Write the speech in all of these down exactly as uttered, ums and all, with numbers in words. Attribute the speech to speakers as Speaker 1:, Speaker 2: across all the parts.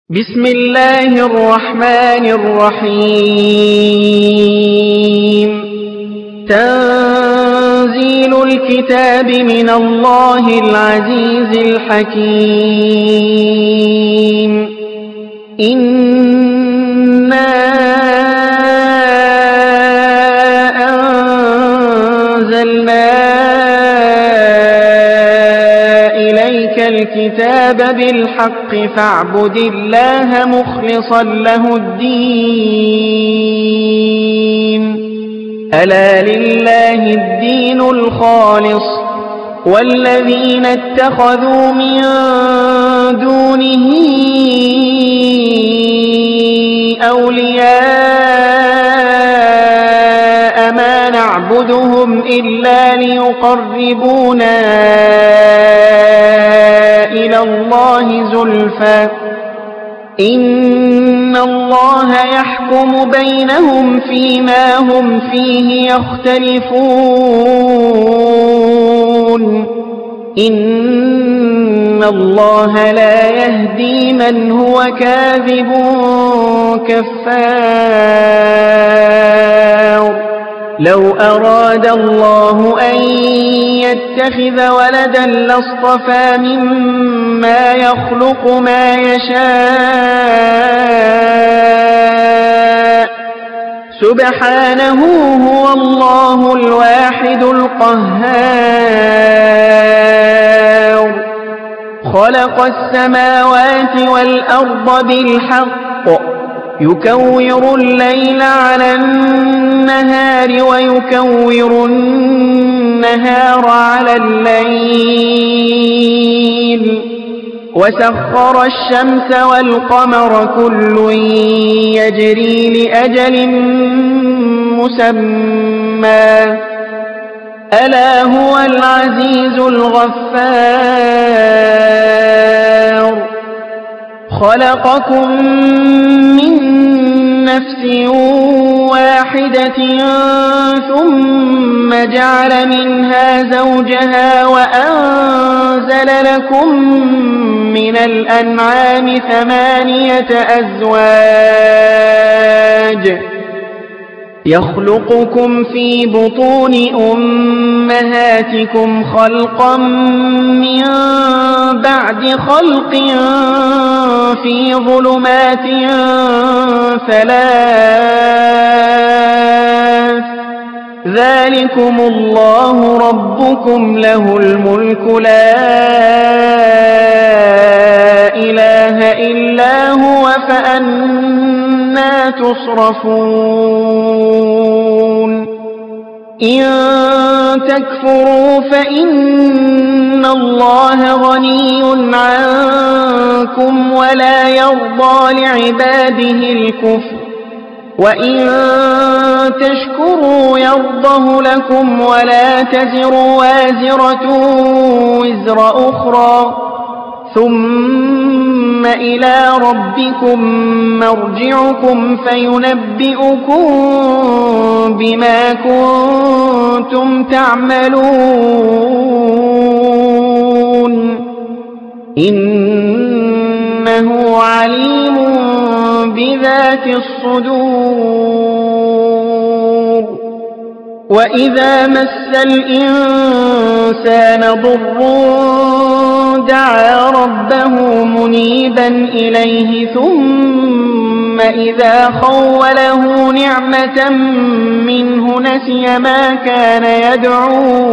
Speaker 1: بسم الله الرحمن الرحيم تنزيل الكتاب من الله العزيز الحكيم إنا أنزلنا إليك الكتاب بالحق فاعبد الله مخلصا له الدين ألا لله الدين الخالص والذين اتخذوا من دونه أولياء ما نعبدهم إلا ليقربونا إلى الله زلفى إن الله يحكم بينهم فيما هم فيه يختلفون إن الله لا يهدي من هو كاذب كفار لو أراد الله أن يتخذ ولدا لاصطفى مما يخلق ما يشاء سبحانه هو الله الواحد القهار خلق السماوات والأرض بالحق يكور الليل على النهار ويكور النهار على الليل وسخر الشمس والقمر كل يجري لأجل مسمى ألا هو العزيز الغفار خلقكم من نفس واحدة ثم جعل منها زوجها وأنزل لكم من الأنعام ثمانية أزواج يخلقكم في بطون أمهاتكم خلقا من بعد خلق في ظلمات ثلاث ذلكم الله ربكم له الملك لا إله إلا هو فأنى تصرفون إن تكفروا فإن الله غني عنكم ولا يرضى لعباده الكفر وإن تشكروا يرضه لكم ولا تزر وازرة وزر أخرى ثم إلى ربكم مرجعكم فينبئكم بما كنتم تعملون إنه عليم بذات الصدور وإذا مس الإنسان ضر دعا ربه منيبا إليه ثم إذا خوله نعمة منه نسي ما كان يدعو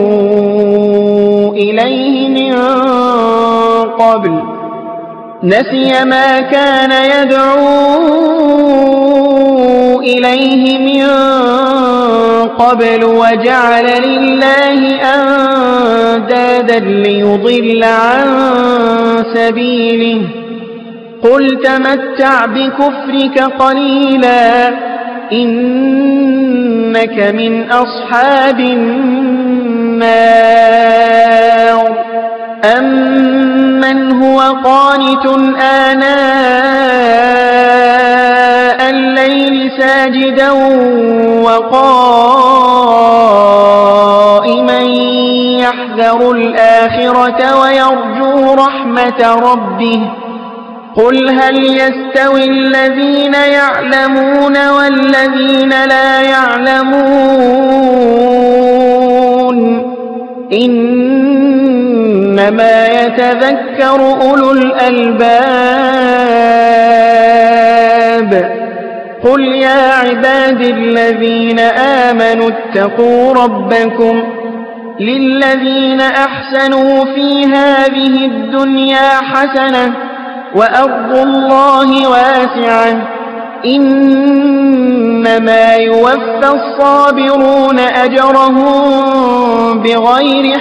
Speaker 1: إليه من قبل نسي ما كان يدعو إليه من قبل وجعل لله أندادا ليضل عن سبيله قل تمتع بكفرك قليلا إنك من أصحاب النار أمن هو قانت آناء الليل ساجدا وقائما يحذر الآخرة ويرجو رحمة ربه قل هل يستوي الذين يعلمون والذين لا يعلمون إنما يتذكر أولو الألباب قل يا عباد الذين آمنوا اتقوا ربكم للذين أحسنوا في هذه الدنيا حسنة وأرض الله واسعة إنما يوفى الصابرون أجرهم بغير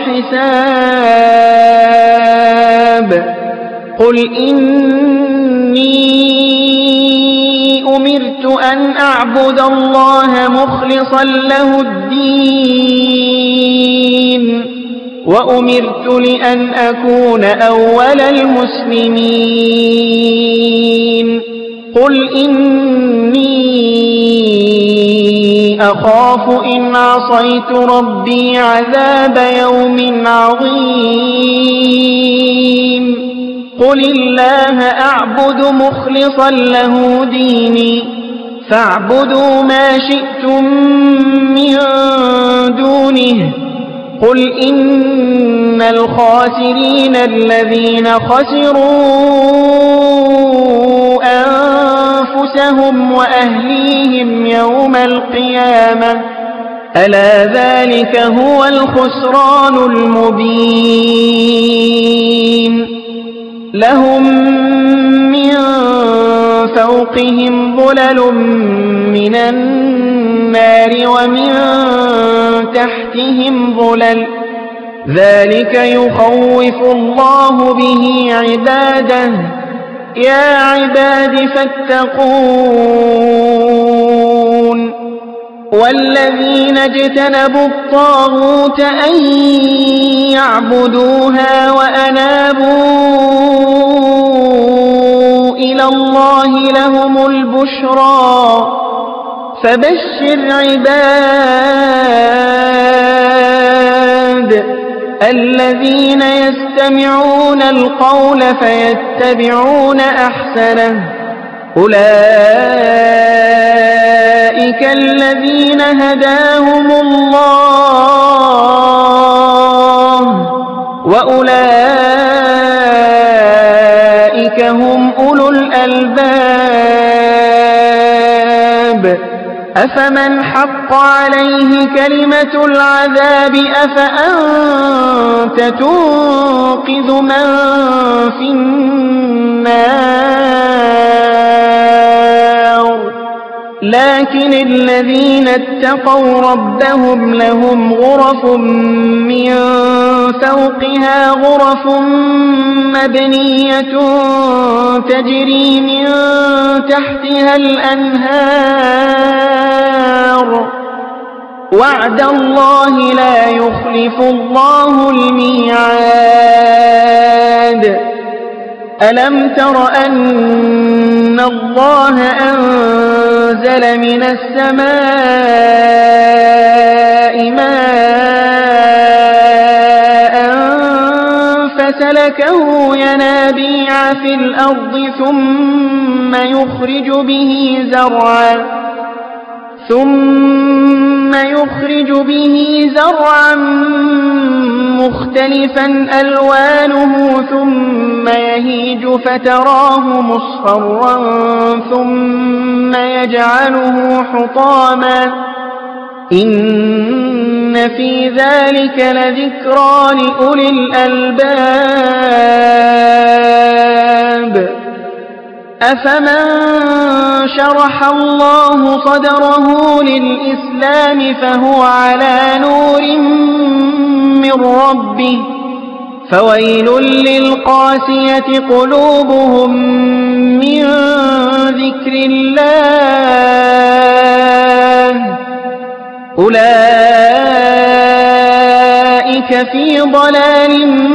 Speaker 1: حساب قل إني أمرت أن أعبد الله مخلصا له الدين وأمرت لأن أكون أول المسلمين قل إني أخاف إن عصيت ربي عذاب يوم عظيم قل الله أعبد مخلصا له ديني فاعبدوا ما شئتم من دونه قل إن الخاسرين الذين خسروا أنفسهم وأهليهم يوم القيامة ألا ذلك هو الخسران المبين لهم من فوقهم ظلل من النار ومن تحتهم ظلل ذلك يخوف الله به عباده يا عباد فاتقون والذين اجتنبوا الطاغوت أن يعبدوها وأنابوا إلى الله لهم البشرى فبشر عباد الذين يستمعون القول فيتبعون أحسنه أولئك الذين هداهم الله وأولئك هم أولو الألباب أفمن حق عليه كلمة العذاب أفأنت تنقذ من في النار لكن الذين اتقوا ربهم لهم غرف من فوقها غرف مبنية تجري من تحتها الأنهار وعد الله لا يخلف الله الميعاد ألم تر أن الله أنزل من السماء ماء فسلكه ينابيع في الأرض ثم يخرج به زرعا ثم يخرج به زرعا مختلفا ألوانه ثم يهيج فتراه مصفرا ثم يجعله حطاما إن في ذلك لذكرى لأولي الألباب أفمن شرح الله صدره للإسلام فهو على نور من ربه فويل للقاسية قلوبهم من ذكر الله أولئك في ضلال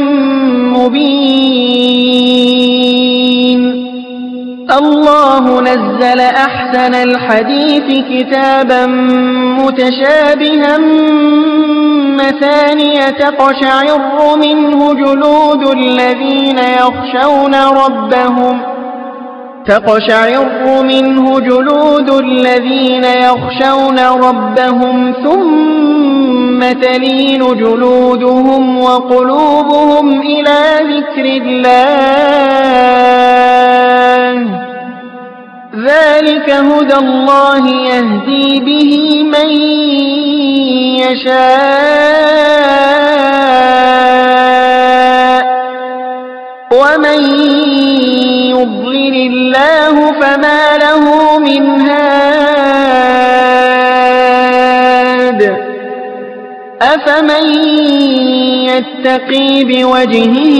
Speaker 1: مبين الله نزل أحسن الحديث كتابا متشابها مثانية تقشعر منه جلود الذين يخشون ربهم تقشعر منه جلود الذين يخشون ربهم ثم تلين جلودهم وقلوبهم إلى ذكر الله ذلك هدى الله يهدي به من يشاء ومن يضلل الله فما له من هاد أفمن يتقي بوجهه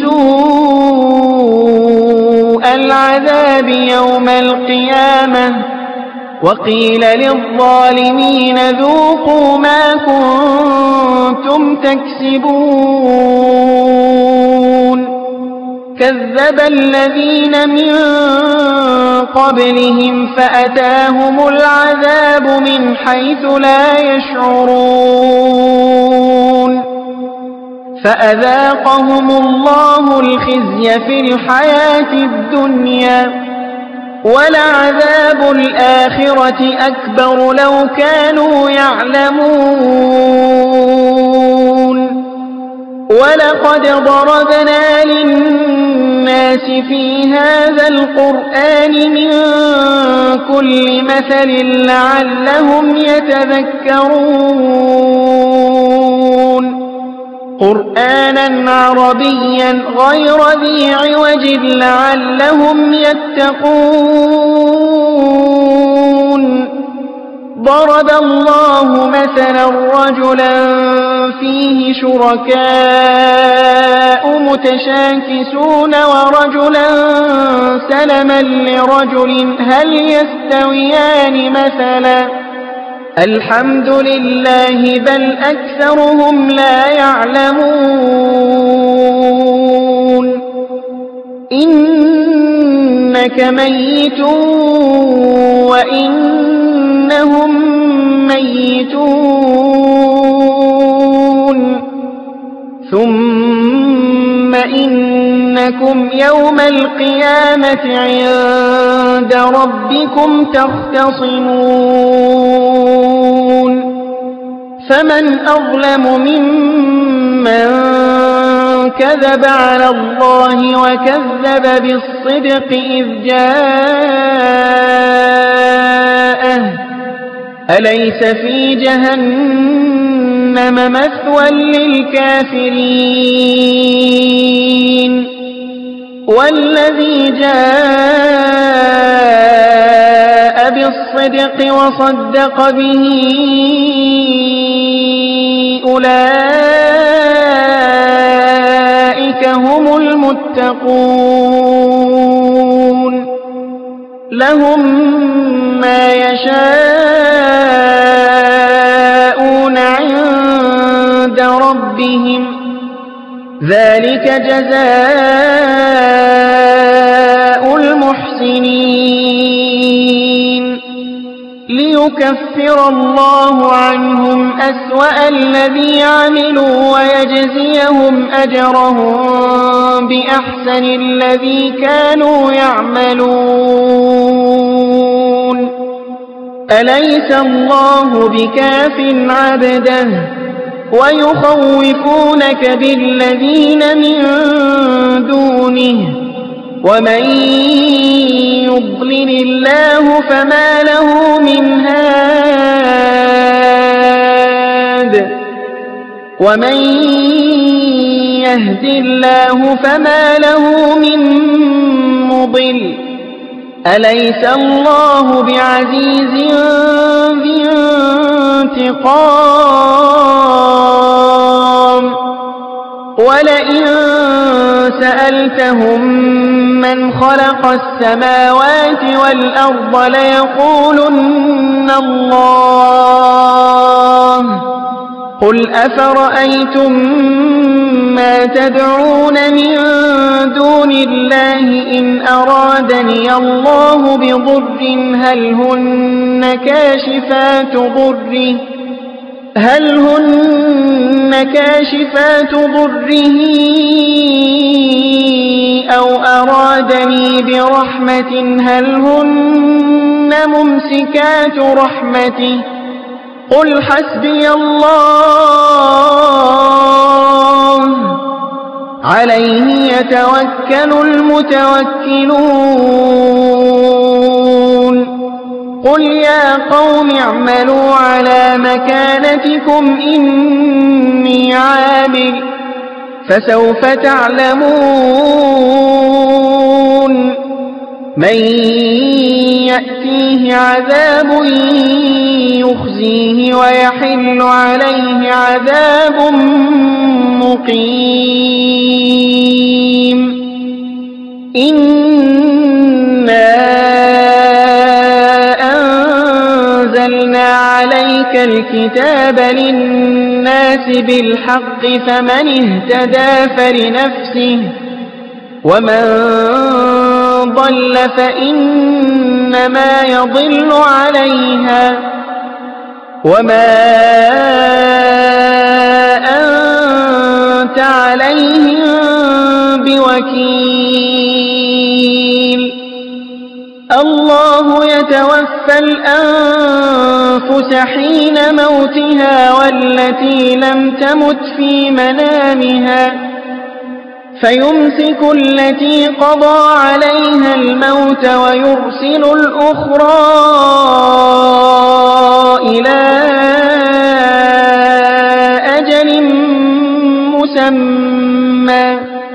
Speaker 1: سوء العذاب يوم القيامة وقيل للظالمين ذوقوا ما كنتم تكسبون كذب الذين من قبلهم فأتاهم العذاب من حيث لا يشعرون فأذاقهم الله الخزي في الحياة الدنيا ولعذاب الآخرة أكبر لو كانوا يعلمون ولقد ضربنا للناس في هذا القرآن من كل مثل لعلهم يتذكرون قرآنا عربيا غير ذي عوج لعلهم يتقون ضرب الله مثلا رجلا فيه شركاء متشاكسون ورجلا سلما لرجل هل يستويان مثلا الحمد لله بل أكثرهم لا يعلمون إنك ميت وإنهم ميتون ثم إنكم يوم القيامة عند ربكم تختصمون فمن أظلم ممن كذب على الله وكذب بالصدق إذ جاءه أليس في جهنم مثوى للكافرين والذي جاء بالصدق وصدق به أولئك هم المتقون لهم ما يشاءون عند ربهم ذلك جزاء المحسنين ليكفر الله عنهم أسوأ الذي عملوا ويجزيهم أجرهم بأحسن الذي كانوا يعملون أليس الله بكاف عبده ويخوفونك بالذين من دونه ومن يضلل الله فما له من هاد ومن يهد الله فما له من مضل أليس الله بعزيز ذي انتقام ولئن سألتهم من خلق السماوات والأرض ليقولن الله قل أفرأيتم ما تدعون من دون الله إن أرادني الله بضر هل هن كاشفات ضره هل هن كاشفات ضره أو أرادني برحمة هل هن ممسكات رحمته قل حسبي الله عليه يتوكل المتوكلون قل يا قوم اعملوا على مكانتكم إني عامل فسوف تعلمون من يأتيه عذاب يخزيه ويحل عليه عذاب مقيم إنا أنزلنا عليك الكتاب للناس بالحق فمن اهتدى فلنفسه ومن ضل فإنما يضل عليها وما أنت عليهم بوكيل الله يتوفى الأنفس حين موتها والتي لم تمت في منامها فيمسك التي قضى عليها الموت ويرسل الأخرى إلى أجل مسمى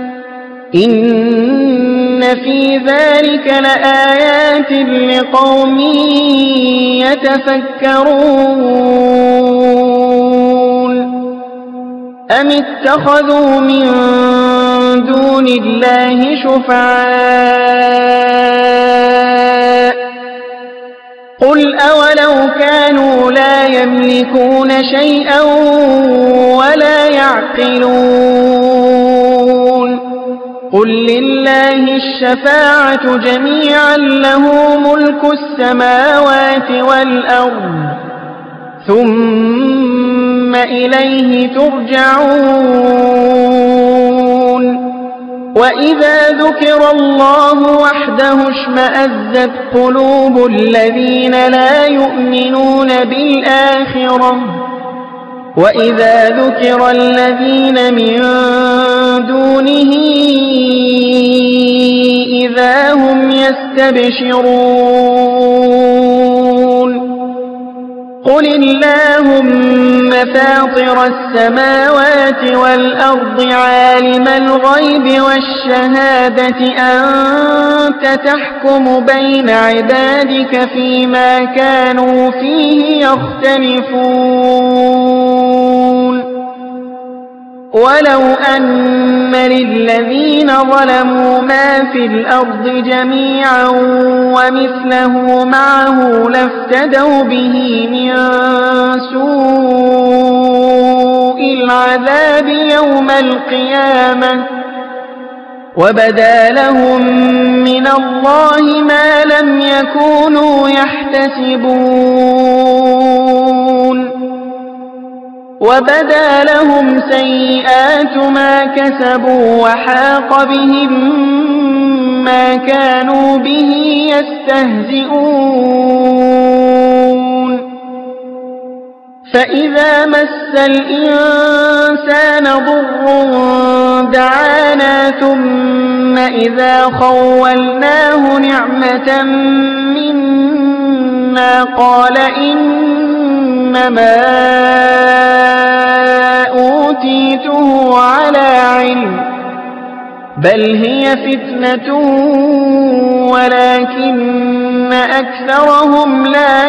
Speaker 1: إن في ذلك لآيات لقوم يتفكرون أم اتخذوا من دون الله شفعاء قل أولو كانوا لا يملكون شيئا ولا يعقلون قل لله الشفاعة جميعا له ملك السماوات والأرض ثم إليه ترجعون وإذا ذكر الله وحده اشمأزت قلوب الذين لا يؤمنون بالآخرة وإذا ذكر الذين من دونه إذا هم يستبشرون قل اللهم فاطر السماوات والأرض عالم الغيب والشهادة أنت تحكم بين عبادك فيما كانوا فيه يختلفون ولو أن للذين ظلموا ما في الأرض جميعا ومثله معه لافتدوا به من سوء العذاب يوم القيامة وبدا لهم من الله ما لم يكونوا يحتسبون وبدا لهم سيئات ما كسبوا وحاق بهم ما كانوا به يستهزئون فإذا مس الإنسان ضر دعانا ثم إذا خولناه نعمة منا قال إنما أوتيته على علم بل هي فتنة ولكن أكثرهم لا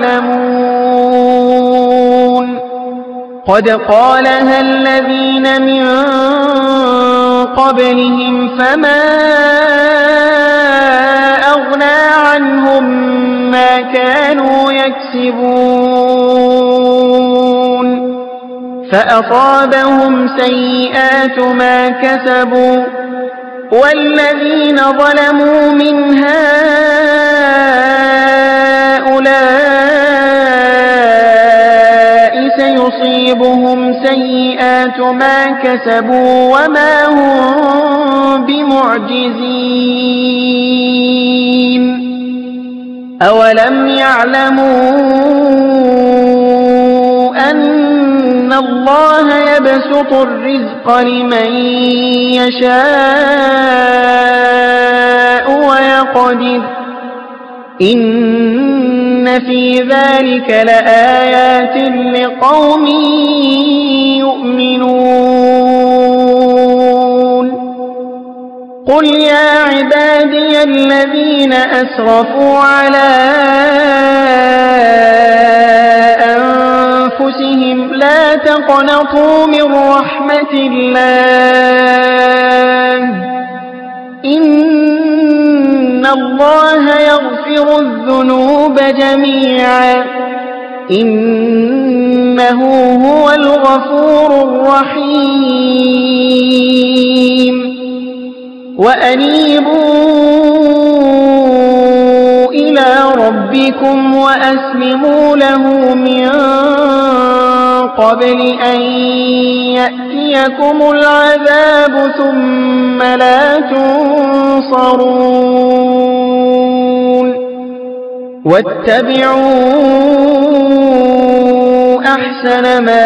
Speaker 1: يعلمون قد قالها الذين من قبلهم فما أغنى عنهم ما كانوا يكسبون فأصابهم سيئات ما كسبوا والذين ظلموا من هؤلاء سيصيبون كسبوا وما هم بمعجزين أولم يعلموا أن الله يبسط الرزق لمن يشاء ويقدر إن في ذلك لآيات لقوم يؤمنون قل يا عبادي الذين أسرفوا على أنفسهم لا تقنطوا من رحمة الله إن الله يغفر الذنوب جميعا إنه هو الغفور الرحيم وأنيبوا إلى ربكم وأسلموا له من قبل أن يأتيكم العذاب ثم لا تنصرون واتبعوا أحسن ما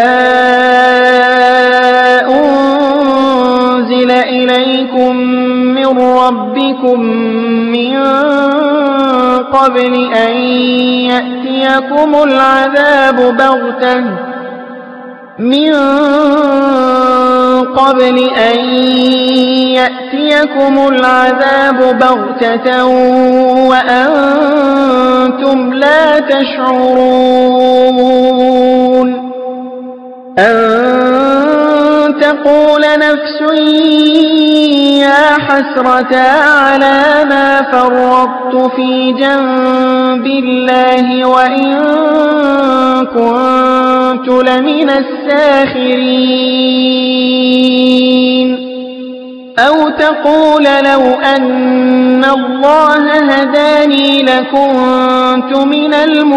Speaker 1: أنزل إليكم من ربكم من قبل أن يأتيكم العذاب بغتة من قبل أن يأتيكم العذاب بغتة وأنتم لا تشعرون أن تقول نفس يا حسرة على ما فرطت في جنب الله وإن كنت لمن الساخرين أو تقول لو أن الله هداني لكنت من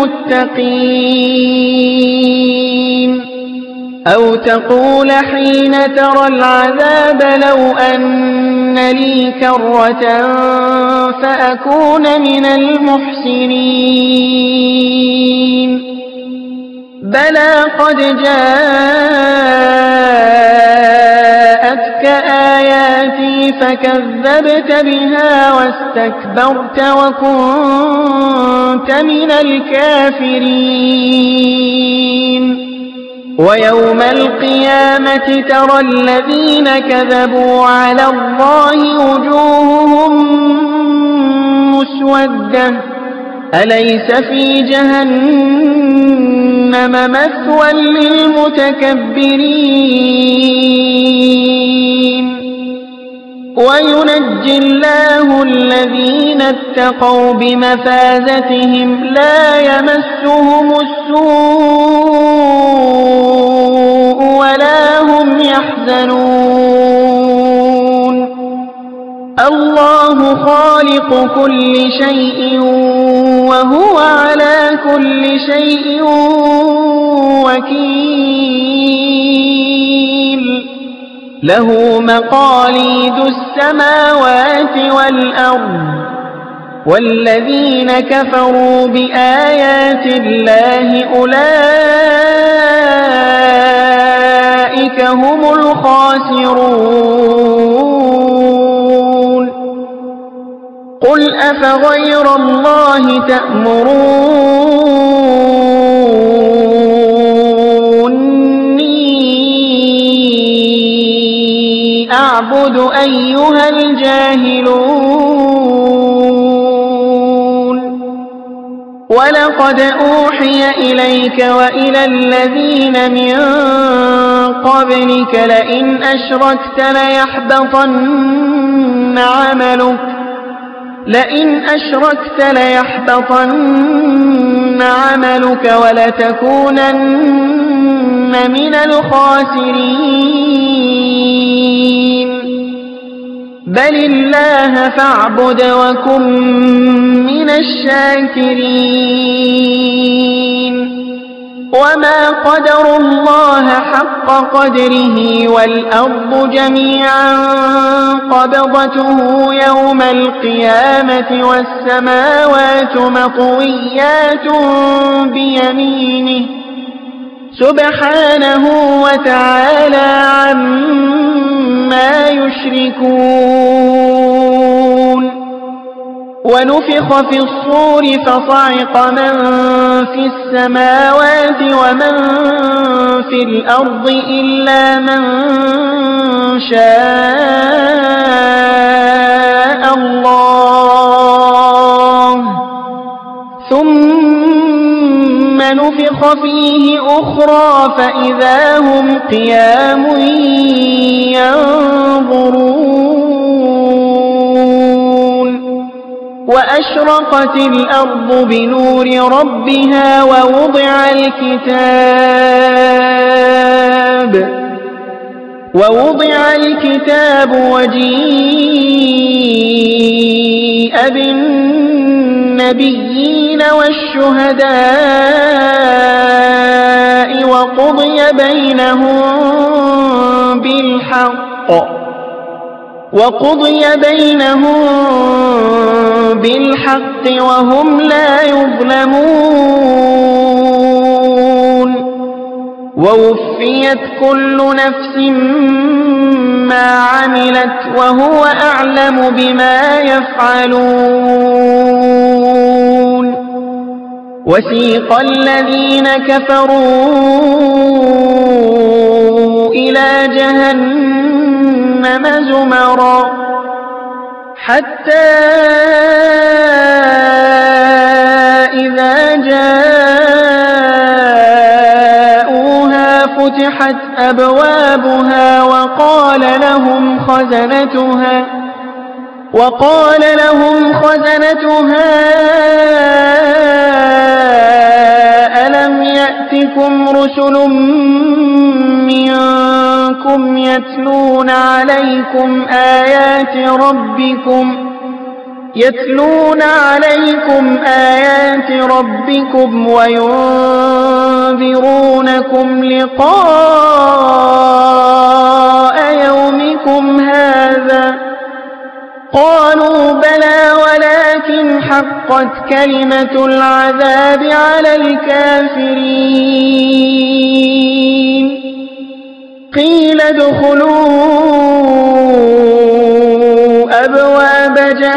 Speaker 1: المتقين أو تقول حين ترى العذاب لو أن لي كرة فأكون من المحسنين بلى قد جاءتك آياتي فكذبت بها واستكبرت وكنت من الكافرين ويوم القيامة ترى الذين كذبوا على الله وجوههم مسودة أليس في جهنم مثوى للمتكبرين وينجي الله الذين اتقوا بمفازتهم لا يمسهم السوء ولا هم يحزنون الله خالق كل شيء وهو على كل شيء وكيل له مقاليد السماوات والأرض والذين كفروا بآيات الله أولئك هم الخاسرون قل أفغير الله تأمروني أعبد أيها الجاهلون ولقد أوحي إليك وإلى الذين من قبلك لئن أشركت ليحبطن عملك لئن أشركت ليحبطن عملك ولتكونن من الخاسرين بل الله فاعبد وكن من الشاكرين وما قدروا الله حق قدره والأرض جميعا قبضته يوم القيامة والسماوات مطويات بيمينه سبحانه وتعالى عما يشركون. ونفخ في الصور فصعق من في السماوات ومن في الأرض إلا من شاء الله ثم نفخ فيه أخرى فإذا هم قيام ينظرون. وأشرقت الأرض بنور ربها ووضع الكتاب ووضع الكتاب وجيء بالنبيين والشهداء وقضي بينهم بالحق وقضي بينهم بالحق وهم لا يظلمون. ووفيت كل نفس ما عملت وهو أعلم بما يفعلون. وسيق الذين كفروا إلى جهنم زمرا حتى إذا جاءوها فتحت أبوابها وقال لهم خزنتها وقال لهم خزنتها ألم يأتكم رسل منكم يتلون عليكم آيات ربكم يتلون عليكم آيات ربكم وينذرونكم لقاء يومكم هذا قالوا بلى ولكن حقت كلمة العذاب على الكافرين. قيل ادخلوا أبواب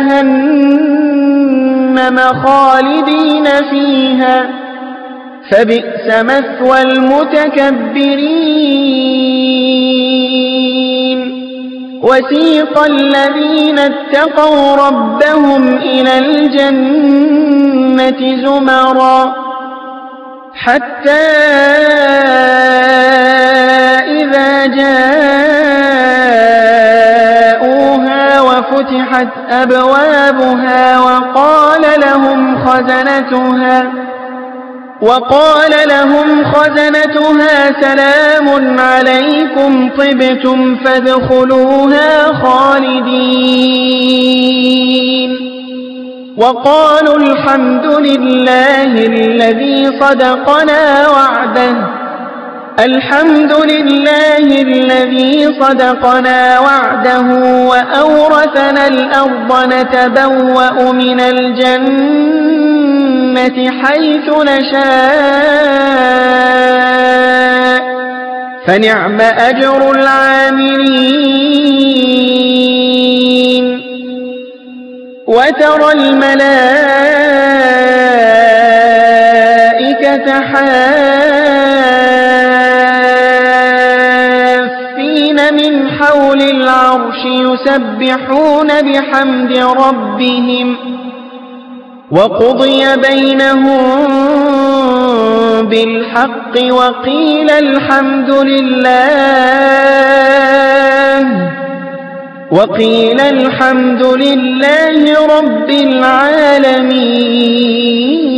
Speaker 1: جهنم خالدين فيها فبئس مثوى المتكبرين. وسيق الذين اتقوا ربهم إلى الجنة زمرا حتى إذا جاءوها وفتحت أبوابها وقال لهم خزنتها وقال لهم خزنتها سلام عليكم طبتم فادخلوها خالدين. وقالوا الحمد لله الذي صدقنا وعده الحمد لله الذي صدقنا وعده وأورثنا الأرض نتبوأ من الجنة حيث نشاء فنعم أجر العاملين. وترى الملائكة حافين من حول العرش يسبحون بحمد ربهم وقضي بينهم بالحق وقيل الحمد لله وقيل الحمد لله رب العالمين.